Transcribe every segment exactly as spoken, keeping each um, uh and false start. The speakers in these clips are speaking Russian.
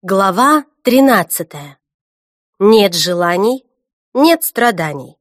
Глава тринадцатая. Нет желаний, нет страданий.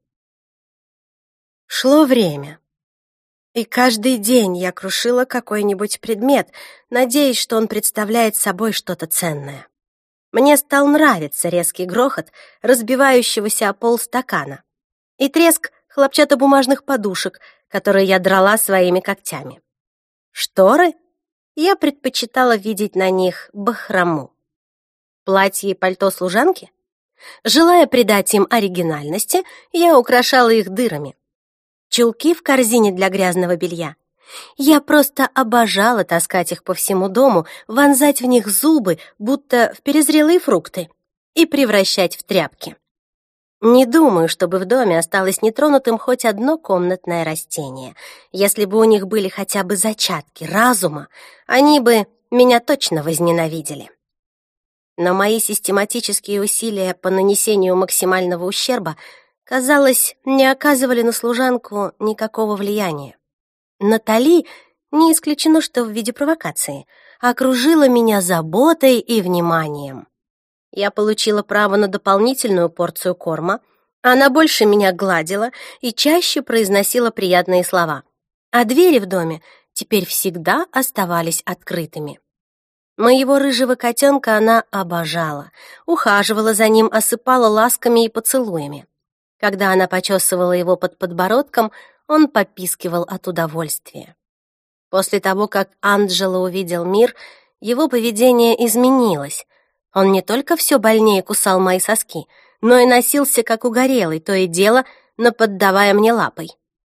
Шло время, и каждый день я крушила какой-нибудь предмет, надеясь, что он представляет собой что-то ценное. Мне стал нравиться резкий грохот разбивающегося о пол стакана и треск хлопчатобумажных подушек, которые я драла своими когтями. Шторы? Я предпочитала видеть на них бахрому. Платье и пальто служанки? Желая придать им оригинальности, я украшала их дырами. Чулки в корзине для грязного белья. Я просто обожала таскать их по всему дому, вонзать в них зубы, будто в перезрелые фрукты, и превращать в тряпки. Не думаю, чтобы в доме осталось нетронутым хоть одно комнатное растение. Если бы у них были хотя бы зачатки разума, они бы меня точно возненавидели. Но мои систематические усилия по нанесению максимального ущерба, казалось, не оказывали на служанку никакого влияния. Натали, не исключено, что в виде провокации, окружила меня заботой и вниманием. Я получила право на дополнительную порцию корма, она больше меня гладила и чаще произносила приятные слова, а двери в доме теперь всегда оставались открытыми. Моего рыжего котенка она обожала, ухаживала за ним, осыпала ласками и поцелуями. Когда она почесывала его под подбородком, он попискивал от удовольствия. После того, как Анджело увидел мир, его поведение изменилось. Он не только все больнее кусал мои соски, но и носился как угорелый, то и дело наподдавая мне лапой.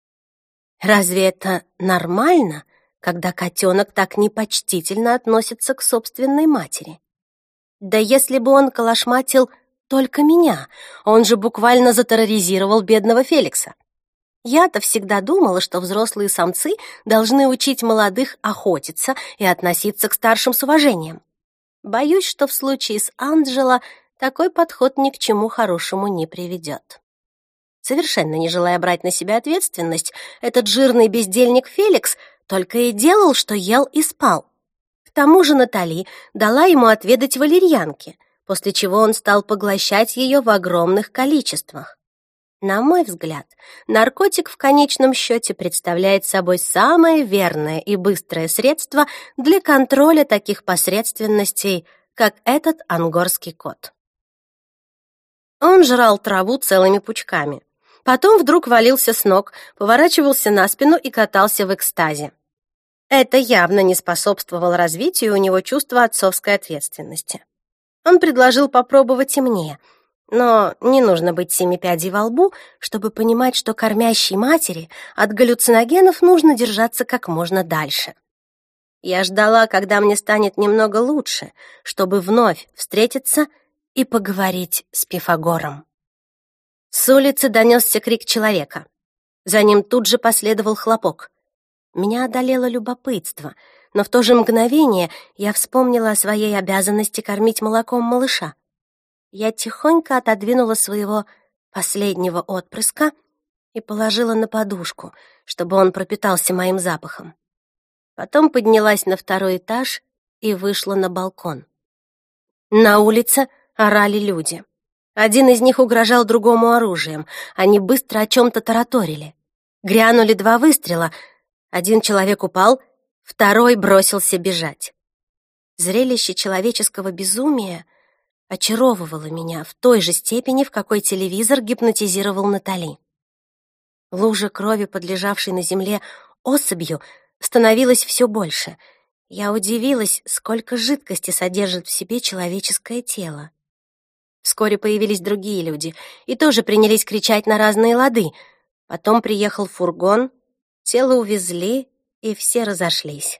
Разве это нормально, когда котенок так непочтительно относится к собственной матери? Да если бы он калашматил только меня, он же буквально затерроризировал бедного Феликса. Я-то всегда думала, что взрослые самцы должны учить молодых охотиться и относиться к старшим с уважением. Боюсь, что в случае с Анджело такой подход ни к чему хорошему не приведет. Совершенно не желая брать на себя ответственность, этот жирный бездельник Феликс только и делал, что ел и спал. К тому же Натали дала ему отведать валерьянки, после чего он стал поглощать ее в огромных количествах. На мой взгляд, наркотик в конечном счете представляет собой самое верное и быстрое средство для контроля таких посредственностей, как этот ангорский кот. Он жрал траву целыми пучками, потом вдруг валился с ног, поворачивался на спину и катался в экстазе. Это явно не способствовало развитию у него чувства отцовской ответственности. Он предложил попробовать и мне, но не нужно быть семи пядей во лбу, чтобы понимать, что кормящей матери от галлюциногенов нужно держаться как можно дальше. Я ждала, когда мне станет немного лучше, чтобы вновь встретиться и поговорить с Пифагором. С улицы донесся крик человека. За ним тут же последовал хлопок. Меня одолело любопытство, но в то же мгновение я вспомнила о своей обязанности кормить молоком малыша. Я тихонько отодвинула своего последнего отпрыска и положила на подушку, чтобы он пропитался моим запахом. Потом поднялась на второй этаж и вышла на балкон. На улице орали люди. Один из них угрожал другому оружием. Они быстро о чем-то тараторили. Грянули два выстрела. Один человек упал, второй бросился бежать. Зрелище человеческого безумия очаровывало меня в той же степени, в какой телевизор гипнотизировал Натали. Лужа крови, подлежавшей на земле особью, становилась все больше. Я удивилась, сколько жидкости содержит в себе человеческое тело. Вскоре появились другие люди и тоже принялись кричать на разные лады. Потом приехал фургон, тело увезли, и все разошлись.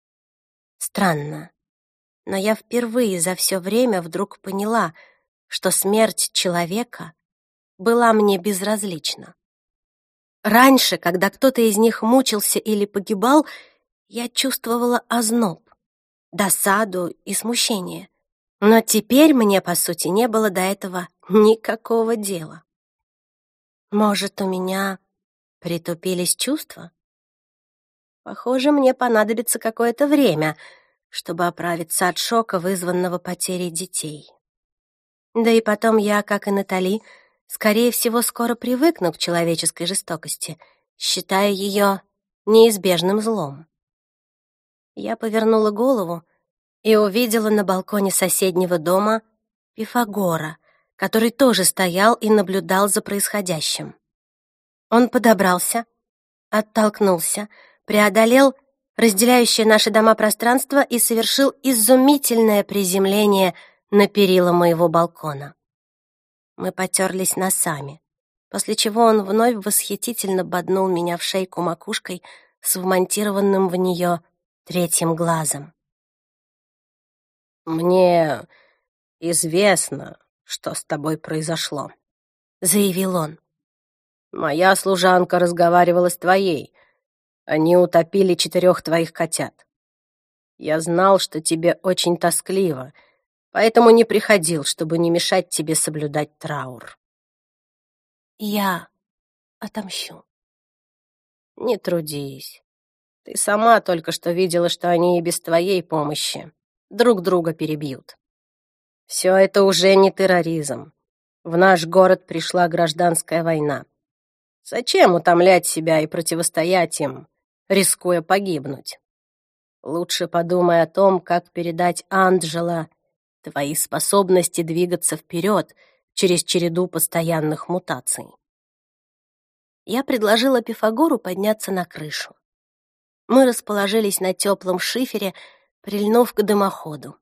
Странно, но я впервые за все время вдруг поняла, что смерть человека была мне безразлична. Раньше, когда кто-то из них мучился или погибал, я чувствовала озноб, досаду и смущение. Но теперь мне, по сути, не было до этого никакого дела. Может, у меня притупились чувства? Похоже, мне понадобится какое-то время, чтобы оправиться от шока, вызванного потерей детей. Да и потом я, как и Натали, скорее всего, скоро привыкну к человеческой жестокости, считая ее неизбежным злом. Я повернула голову и увидела на балконе соседнего дома Пифагора, который тоже стоял и наблюдал за происходящим. Он подобрался, оттолкнулся, преодолел разделяющее наши дома пространство и совершил изумительное приземление на перила моего балкона. Мы потерлись носами, после чего он вновь восхитительно боднул меня в шейку макушкой с вмонтированным в нее третьим глазом. «Мне известно, что с тобой произошло», — заявил он. «Моя служанка разговаривала с твоей. Они утопили четырех твоих котят. Я знал, что тебе очень тоскливо, поэтому не приходил, чтобы не мешать тебе соблюдать траур». «Я отомщу». «Не трудись. Ты сама только что видела, что они и без твоей помощи друг друга перебьют. Все это уже не терроризм. В наш город пришла гражданская война. Зачем утомлять себя и противостоять им, рискуя погибнуть? Лучше подумай о том, как передать Анджело твои способности двигаться вперед через череду постоянных мутаций». Я предложила Пифагору подняться на крышу. Мы расположились на теплом шифере, прильнув к дымоходу.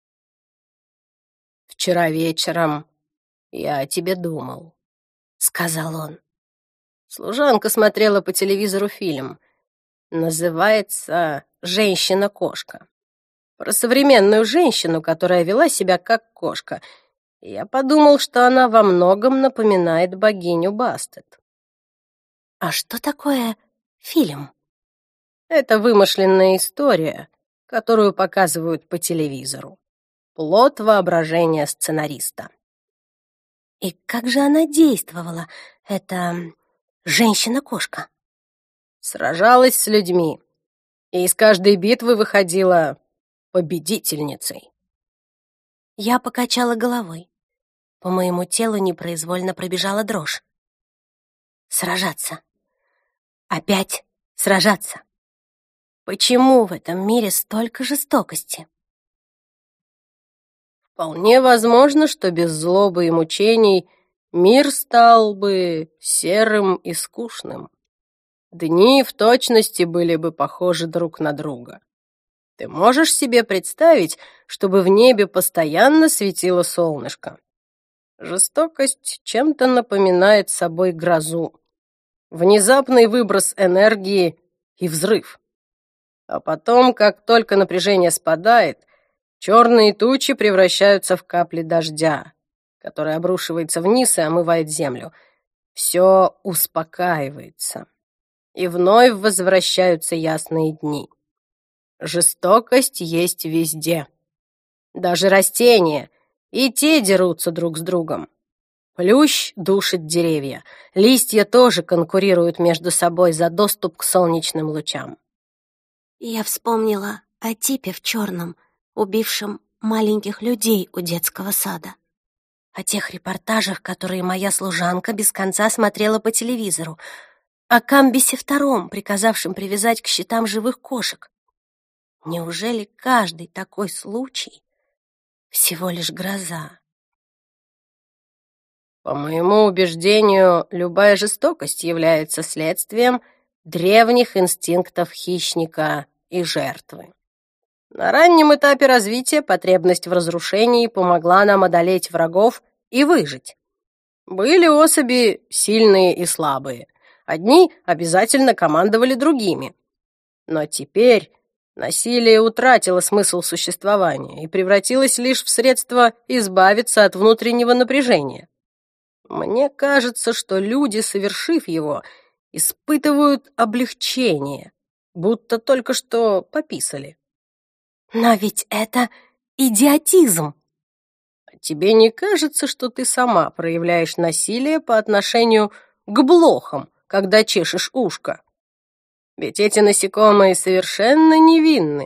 «Вчера вечером я о тебе думал», — сказал он. «Служанка смотрела по телевизору фильм. Называется «Женщина-кошка». Про современную женщину, которая вела себя как кошка. Я подумал, что она во многом напоминает богиню Бастет». «А что такое фильм?» «Это вымышленная история, которую показывают по телевизору. Плод воображения сценариста». «И как же она действовала, эта женщина-кошка?» Сражалась с людьми, и из каждой битвы выходила победительницей. Я покачала головой. По моему телу непроизвольно пробежала дрожь. Сражаться. Опять сражаться. Почему в этом мире столько жестокости? Вполне возможно, что без злобы и мучений мир стал бы серым и скучным. Дни в точности были бы похожи друг на друга. Ты можешь себе представить, чтобы в небе постоянно светило солнышко? Жестокость чем-то напоминает собой грозу. Внезапный выброс энергии и взрыв. А потом, как только напряжение спадает, черные тучи превращаются в капли дождя, который обрушивается вниз и омывает землю. Все успокаивается. И вновь возвращаются ясные дни. Жестокость есть везде. Даже растения, и те дерутся друг с другом. Плющ душит деревья. Листья тоже конкурируют между собой за доступ к солнечным лучам. Я вспомнила о типе в черном, убившем маленьких людей у детского сада. О тех репортажах, которые моя служанка без конца смотрела по телевизору. О Камбисе втором, приказавшем привязать к щитам живых кошек. Неужели каждый такой случай всего лишь гроза? По моему убеждению, любая жестокость является следствием древних инстинктов хищника и жертвы. На раннем этапе развития потребность в разрушении помогла нам одолеть врагов и выжить. Были особи сильные и слабые. Одни обязательно командовали другими. Но теперь насилие утратило смысл существования и превратилось лишь в средство избавиться от внутреннего напряжения. Мне кажется, что люди, совершив его, испытывают облегчение, будто только что пописали. Но ведь это идиотизм. А тебе не кажется, что ты сама проявляешь насилие по отношению к блохам, когда чешешь ушко? Ведь эти насекомые совершенно невинны,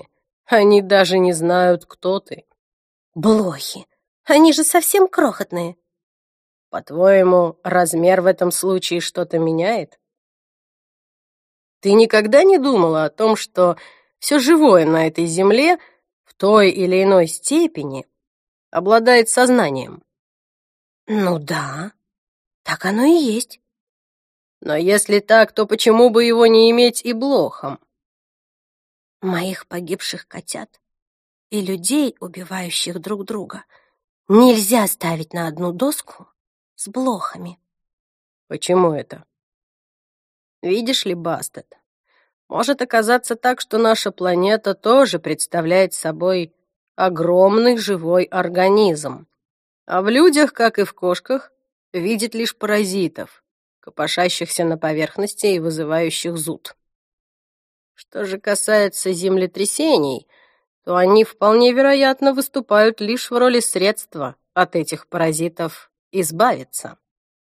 Они даже не знают, кто ты. Блохи. Они же совсем крохотные. По-твоему, размер в этом случае что-то меняет? Ты никогда не думала о том, что все живое на этой земле в той или иной степени обладает сознанием? Ну да, так оно и есть. Но если так, то почему бы его не иметь и блохам? Моих погибших котят и людей, убивающих друг друга, нельзя ставить на одну доску с блохами. Почему это? Видишь ли, Бастет, может оказаться так, что наша планета тоже представляет собой огромный живой организм, а в людях, как и в кошках, видит лишь паразитов, копошащихся на поверхности и вызывающих зуд. Что же касается землетрясений, то они вполне вероятно выступают лишь в роли средства от этих паразитов избавиться.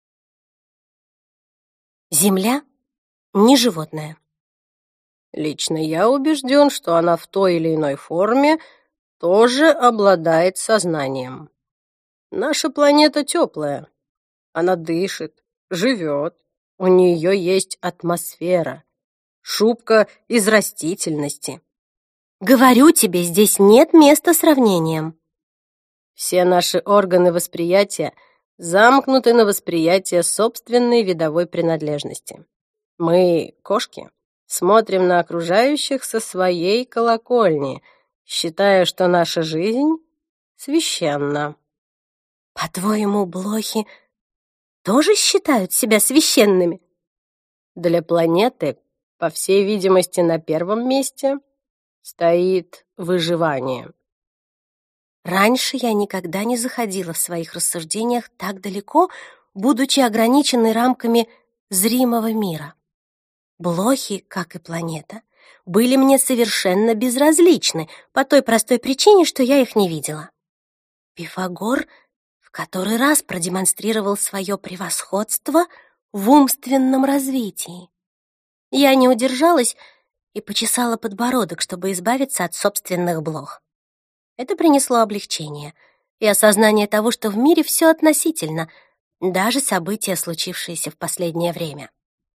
Земля не животное. Лично я убежден, что она в той или иной форме тоже обладает сознанием. Наша планета теплая. Она дышит, живет. У нее есть атмосфера, шубка из растительности. Говорю тебе, здесь нет места сравнениям. Все наши органы восприятия замкнуты на восприятие собственной видовой принадлежности. Мы, кошки, смотрим на окружающих со своей колокольни, считая, что наша жизнь священна. По-твоему, блохи тоже считают себя священными? Для планеты, по всей видимости, на первом месте стоит выживание. Раньше я никогда не заходила в своих рассуждениях так далеко, будучи ограниченной рамками зримого мира. Блохи, как и планета, были мне совершенно безразличны по той простой причине, что я их не видела. Пифагор в который раз продемонстрировал свое превосходство в умственном развитии. Я не удержалась и почесала подбородок, чтобы избавиться от собственных блох. Это принесло облегчение и осознание того, что в мире все относительно, даже события, случившиеся в последнее время.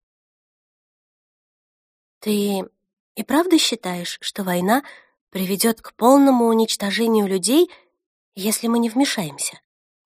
Ты и правда считаешь, что война приведет к полному уничтожению людей, если мы не вмешаемся?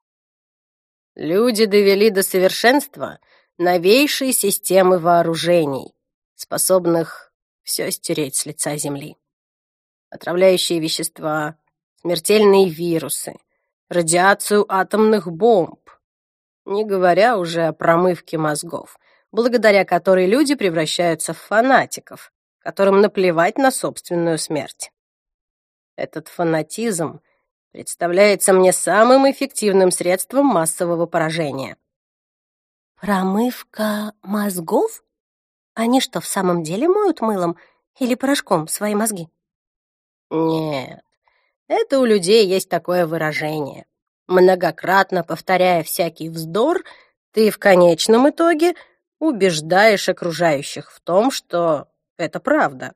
Люди довели до совершенства новейшие системы вооружений, способных все стереть с лица земли. Отравляющие вещества, смертельные вирусы, радиацию атомных бомб, не говоря уже о промывке мозгов, благодаря которой люди превращаются в фанатиков, которым наплевать на собственную смерть. Этот фанатизм представляется мне самым эффективным средством массового поражения. Промывка мозгов? Они что, в самом деле моют мылом или порошком свои мозги? Нет, это у людей есть такое выражение. Многократно повторяя всякий вздор, ты в конечном итоге убеждаешь окружающих в том, что это правда.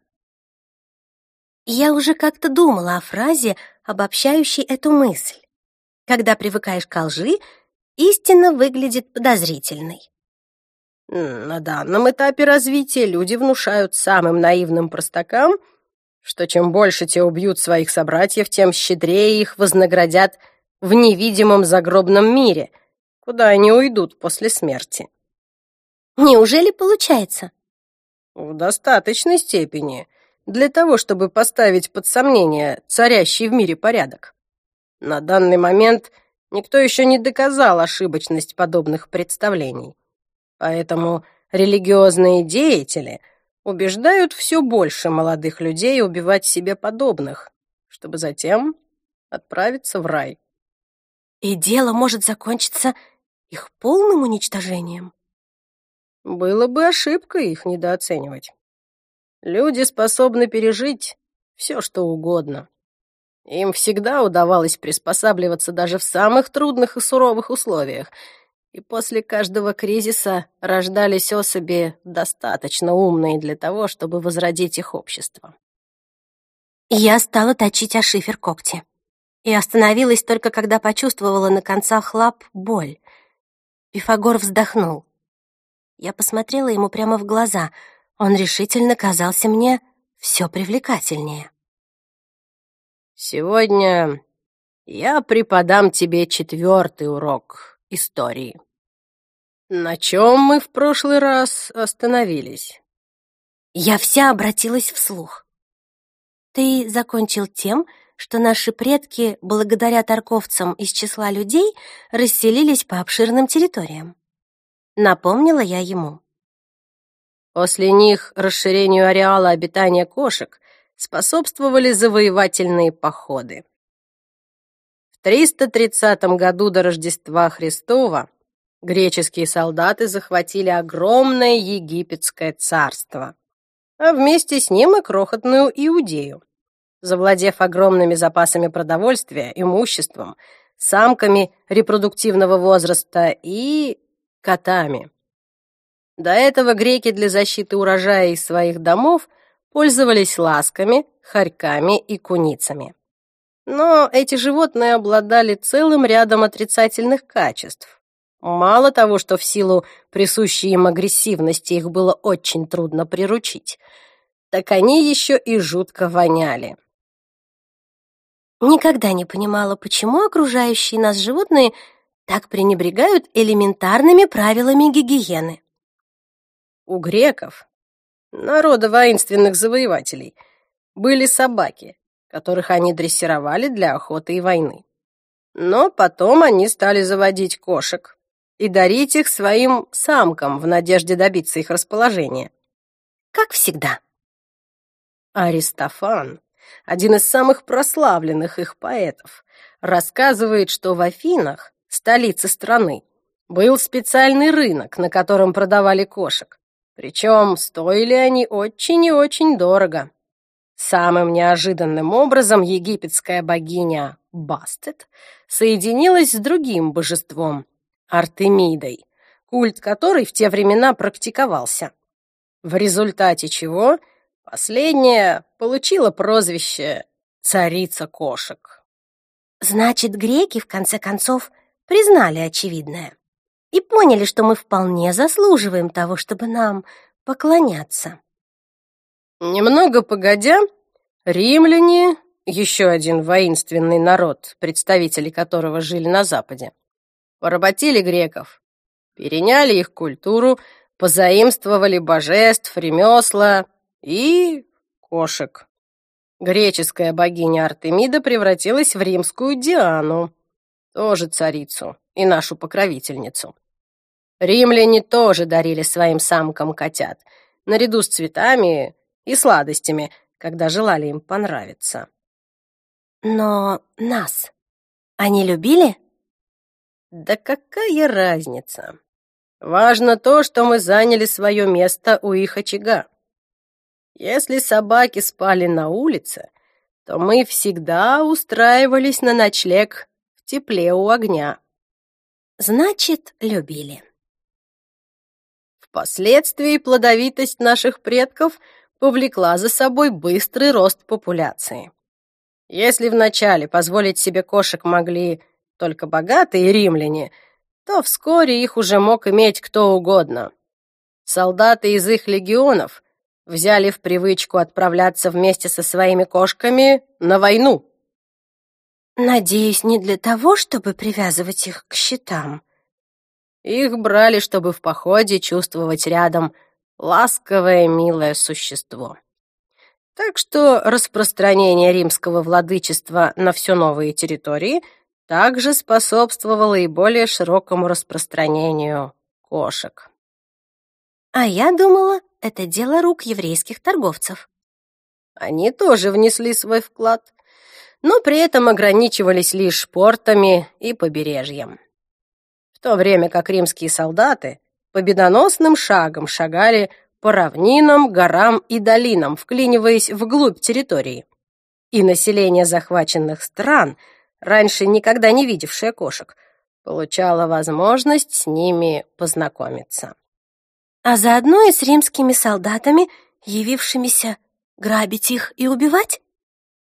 Я уже как-то думала о фразе, обобщающей эту мысль. Когда привыкаешь к лжи, истина выглядит подозрительной. На данном этапе развития люди внушают самым наивным простакам, что чем больше те убьют своих собратьев, тем щедрее их вознаградят в невидимом загробном мире, куда они уйдут после смерти. Неужели получается? В достаточной степени для того, чтобы поставить под сомнение царящий в мире порядок. На данный момент никто еще не доказал ошибочность подобных представлений. Поэтому религиозные деятели убеждают все больше молодых людей убивать себе подобных, чтобы затем отправиться в рай. И дело может закончиться их полным уничтожением. Было бы ошибкой их недооценивать. Люди способны пережить все, что угодно. Им всегда удавалось приспосабливаться даже в самых трудных и суровых условиях, и после каждого кризиса рождались особи достаточно умные для того, чтобы возродить их общество. Я стала точить о шифер когти и остановилась только когда почувствовала на концах лап боль. Пифагор вздохнул. Я посмотрела ему прямо в глаза. Он решительно казался мне все привлекательнее. «Сегодня я преподам тебе четвертый урок истории. На чем мы в прошлый раз остановились?» Я вся обратилась вслух. Ты закончил тем, что наши предки, благодаря торговцам из числа людей, расселились по обширным территориям. Напомнила я ему. После них расширению ареала обитания кошек способствовали завоевательные походы. В триста тридцатом году до Рождества Христова греческие солдаты захватили огромное египетское царство, а вместе с ним и крохотную Иудею, завладев огромными запасами продовольствия, имуществом, самками репродуктивного возраста и котами. До этого греки для защиты урожая из своих домов пользовались ласками, хорьками и куницами. Но эти животные обладали целым рядом отрицательных качеств. Мало того, что в силу присущей им агрессивности их было очень трудно приручить, так они еще и жутко воняли. Никогда не понимала, почему окружающие нас животные так пренебрегают элементарными правилами гигиены. У греков, народа воинственных завоевателей, были собаки, которых они дрессировали для охоты и войны. Но потом они стали заводить кошек и дарить их своим самкам в надежде добиться их расположения. Как всегда. Аристофан, один из самых прославленных их поэтов, рассказывает, что в Афинах, столице страны, был специальный рынок, на котором продавали кошек. Причем стоили они очень и очень дорого. Самым неожиданным образом египетская богиня Бастет соединилась с другим божеством — Артемидой, культ которой в те времена практиковался. В результате чего последняя получила прозвище «царица кошек». Значит, греки, в конце концов, признали очевидное и поняли, что мы вполне заслуживаем того, чтобы нам поклоняться. Немного погодя, римляне, еще один воинственный народ, представители которого жили на Западе, поработили греков, переняли их культуру, позаимствовали божеств, ремесла и кошек. Греческая богиня Артемида превратилась в римскую Диану, тоже царицу и нашу покровительницу. Римляне тоже дарили своим самкам котят, наряду с цветами и сладостями, когда желали им понравиться. Но нас они любили? Да какая разница? Важно то, что мы заняли свое место у их очага. Если собаки спали на улице, то мы всегда устраивались на ночлег в тепле у огня. Значит, любили. Впоследствии плодовитость наших предков повлекла за собой быстрый рост популяции. Если вначале позволить себе кошек могли только богатые римляне, то вскоре их уже мог иметь кто угодно. Солдаты из их легионов взяли в привычку отправляться вместе со своими кошками на войну. Надеюсь, не для того, чтобы привязывать их к щитам. Их брали, чтобы в походе чувствовать рядом ласковое, милое существо. Так что распространение римского владычества на все новые территории также способствовало и более широкому распространению кошек. А я думала, это дело рук еврейских торговцев. Они тоже внесли свой вклад, но при этом ограничивались лишь портами и побережьем. В то время как римские солдаты победоносным шагом шагали по равнинам, горам и долинам, вклиниваясь вглубь территории. И население захваченных стран, раньше никогда не видевшее кошек, получало возможность с ними познакомиться. А заодно и с римскими солдатами, явившимися грабить их и убивать?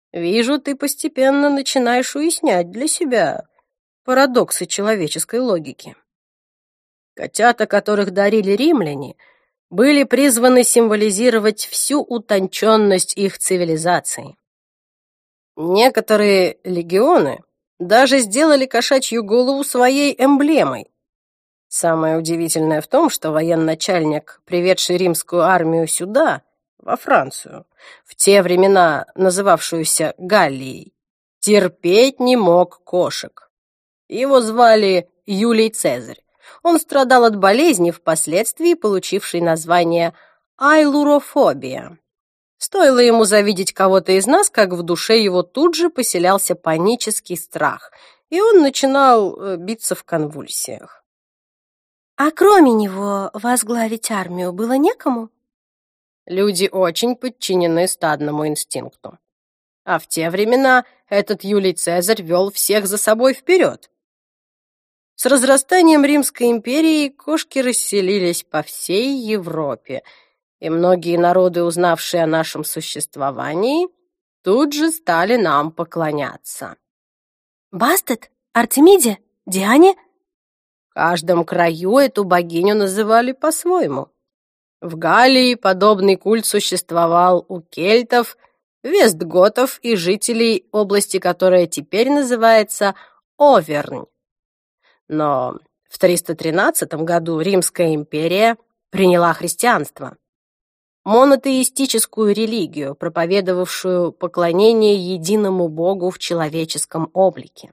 Вижу, ты постепенно начинаешь уяснять для себя парадоксы человеческой логики. Котята, которых дарили римляне, были призваны символизировать всю утонченность их цивилизации. Некоторые легионы даже сделали кошачью голову своей эмблемой. Самое удивительное в том, что военачальник, приведший римскую армию сюда, во Францию, в те времена называвшуюся Галлией, терпеть не мог кошек. Его звали Юлий Цезарь. Он страдал от болезни, впоследствии получившей название айлурофобия. Стоило ему завидеть кого-то из нас, как в душе его тут же поселялся панический страх, и он начинал биться в конвульсиях. А кроме него возглавить армию было некому? Люди очень подчинены стадному инстинкту. А в те времена этот Юлий Цезарь вел всех за собой вперед. С разрастанием Римской империи кошки расселились по всей Европе, и многие народы, узнавшие о нашем существовании, тут же стали нам поклоняться. Бастет? Артемиде? Диане? В каждом краю эту богиню называли по-своему. В Галлии подобный культ существовал у кельтов, вестготов и жителей области, которая теперь называется Овернь. Но в триста тринадцатом году Римская империя приняла христианство, монотеистическую религию, проповедовавшую поклонение единому Богу в человеческом облике.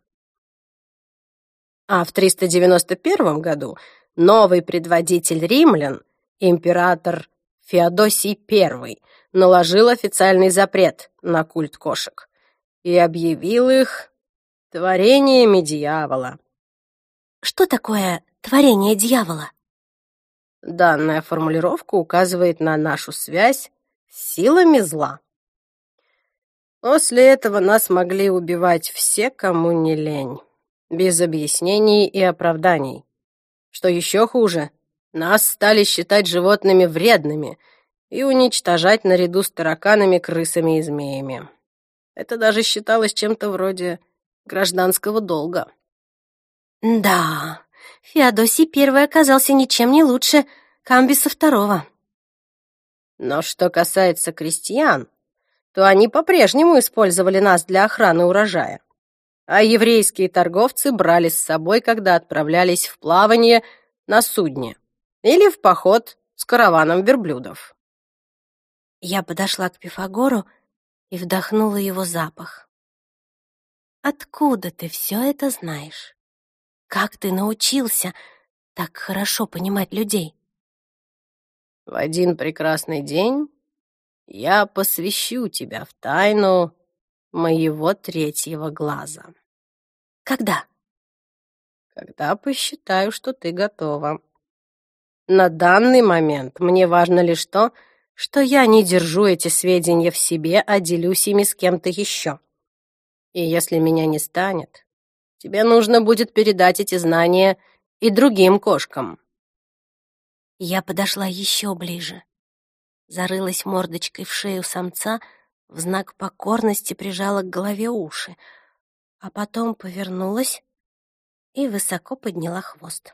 А в триста девяносто первом году новый предводитель римлян, император Феодосий Первый, наложил официальный запрет на культ кошек и объявил их творениями дьявола. Что такое творение дьявола? Данная формулировка указывает на нашу связь с силами зла. После этого нас могли убивать все, кому не лень, без объяснений и оправданий. Что еще хуже, нас стали считать животными вредными и уничтожать наряду с тараканами, крысами и змеями. Это даже считалось чем-то вроде гражданского долга. Да, Феодосий Первый оказался ничем не лучше Камбиса Второго. Но что касается крестьян, то они по-прежнему использовали нас для охраны урожая, а еврейские торговцы брали с собой, когда отправлялись в плавание на судне или в поход с караваном верблюдов. Я подошла к Пифагору и вдохнула его запах. Откуда ты все это знаешь? Как ты научился так хорошо понимать людей? В один прекрасный день я посвящу тебя в тайну моего третьего глаза. Когда? Когда посчитаю, что ты готова. На данный момент мне важно лишь то, что я не держу эти сведения в себе, а делюсь ими с кем-то еще. И если меня не станет, тебе нужно будет передать эти знания и другим кошкам. Я подошла еще ближе, зарылась мордочкой в шею самца, в знак покорности прижала к голове уши, а потом повернулась и высоко подняла хвост.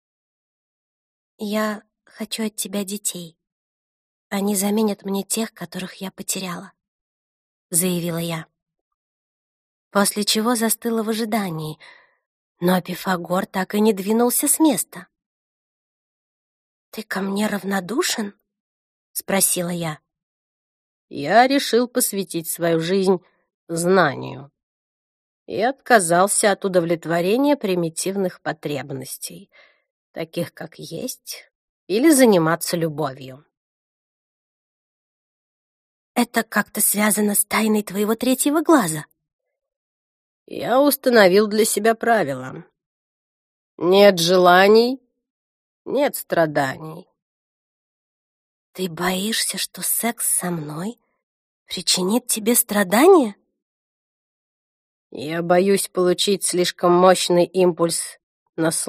«Я хочу от тебя детей. Они заменят мне тех, которых я потеряла», — заявила я. После чего застыла в ожидании, но Пифагор так и не двинулся с места. «Ты ко мне равнодушен?» — спросила я. Я решил посвятить свою жизнь знанию и отказался от удовлетворения примитивных потребностей, таких как есть или заниматься любовью. «Это как-то связано с тайной твоего третьего глаза?» Я установил для себя правило. Нет желаний, нет страданий. «Ты боишься, что секс со мной причинит тебе страдания?» Я боюсь получить слишком мощный импульс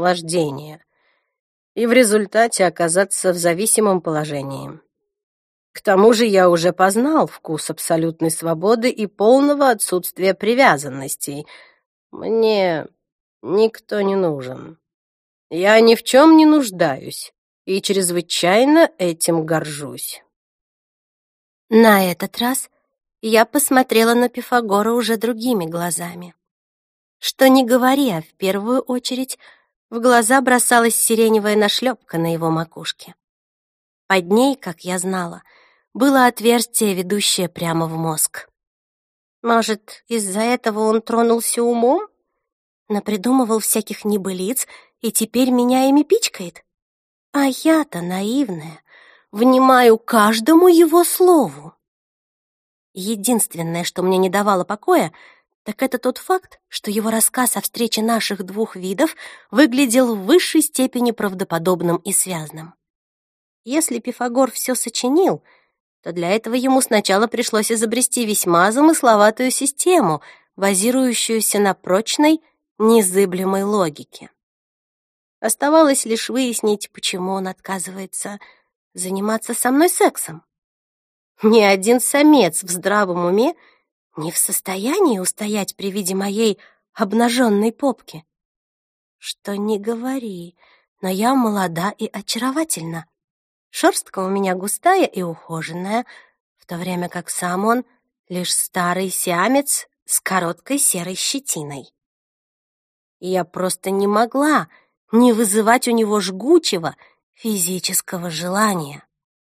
наслаждения и в результате оказаться в зависимом положении. К тому же я уже познал вкус абсолютной свободы и полного отсутствия привязанностей. Мне никто не нужен. Я ни в чем не нуждаюсь и чрезвычайно этим горжусь. На этот раз я посмотрела на Пифагора уже другими глазами. Что ни говори, а в первую очередь в глаза бросалась сиреневая нашлепка на его макушке. Под ней, как я знала, было отверстие, ведущее прямо в мозг. Может, из-за этого он тронулся умом? Напридумывал всяких небылиц и теперь меня ими пичкает? А я-то наивная, внимаю каждому его слову. Единственное, что мне не давало покоя, так это тот факт, что его рассказ о встрече наших двух видов выглядел в высшей степени правдоподобным и связным. Если Пифагор все сочинил, то для этого ему сначала пришлось изобрести весьма замысловатую систему, базирующуюся на прочной, незыблемой логике. Оставалось лишь выяснить, почему он отказывается заниматься со мной сексом. Ни один самец в здравом уме не в состоянии устоять при виде моей обнаженной попки. Что ни говори, но я молода и очаровательна. Шерстка у меня густая и ухоженная, в то время как сам он лишь старый сиамец с короткой серой щетиной. И я просто не могла не вызывать у него жгучего физического желания.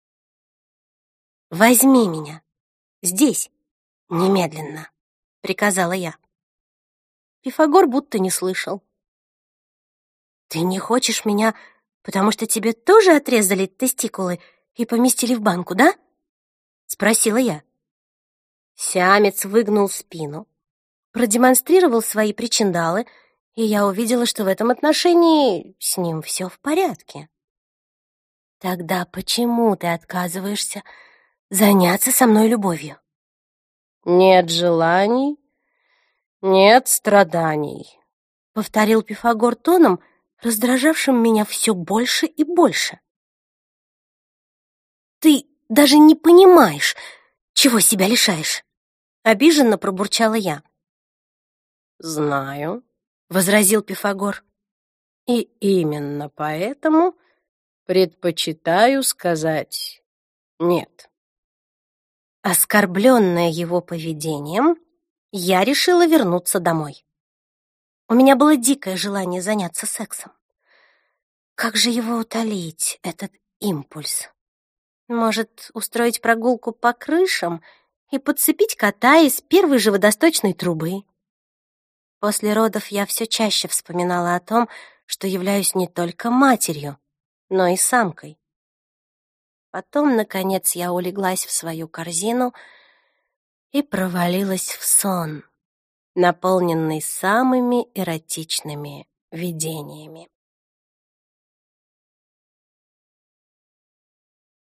«Возьми меня здесь, немедленно», — приказала я. Пифагор будто не слышал. «Ты не хочешь меня, потому что тебе тоже отрезали тестикулы и поместили в банку, да?» — спросила я. Сиамец выгнул спину, продемонстрировал свои причиндалы, и я увидела, что в этом отношении с ним все в порядке. «Тогда почему ты отказываешься заняться со мной любовью?» «Нет желаний, нет страданий», — повторил Пифагор тоном, раздражавшим меня все больше и больше. «Ты даже не понимаешь, чего себя лишаешь», — обиженно пробурчала я. «Знаю», — возразил Пифагор. «и именно поэтому предпочитаю сказать нет». Оскорбленная его поведением, я решила вернуться домой. У меня было дикое желание заняться сексом. Как же его утолить, этот импульс? Может, устроить прогулку по крышам и подцепить кота из первой же водосточной трубы? После родов я все чаще вспоминала о том, что являюсь не только матерью, но и самкой. Потом, наконец, я улеглась в свою корзину и провалилась в сон, наполненный самыми эротичными видениями.